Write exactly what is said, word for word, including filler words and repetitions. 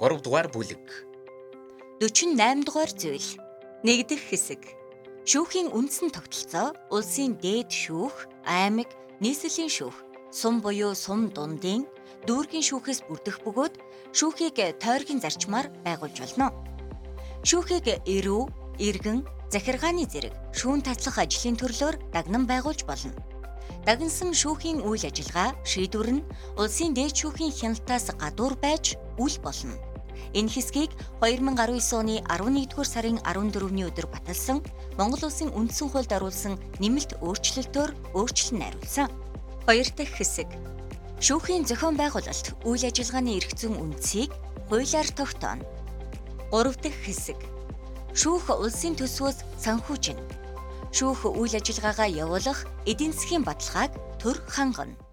гурав дугаар бүлэг. дөрвөн восемь дугаар зүйл. Нэгдэх хэсэг. Шүүхийн үндсэн тогтолцоо улсын дээд шүүх, аймаг, нийслэлийн шүүх, сум буюу сум дундын, дүүргийн шүүхээс бүрдэх бөгөөд шүүхийг тойргийн зарчмаар байгуулж болно. Шүүхийг эрүү, иргэн, захиргааны зэрэг шүүн таслах ажлын төрлөөр дагнан байгуулж болно. Дагнсан шүүхийн үйл ажиллагаа, шийдвэр нь улсын дээд шүүхийн хяналтаас гадуур байж үл болно. Энэ хэсгийг две тысячи десять оны elevenduгаар сарын fourteenний өдөр баталсан Монгол Улсын үндсэн хуульд оруулсан нэмэлт өөрчлөлтөөр өөрчлөн найруулсан. Хоёр дахь хэсэг. Шүүхийн зохион байгуулалт, үйл ажиллагааны эрх зүйн үндсийг хуулиар тогтооно. Гурав дахь хэсэг. Шүүх улсын төсвөөс санхүүжинэ. Шүүх үйл ажиллагаагаа явуулах эдийн засгийн баталгааг төр хангана.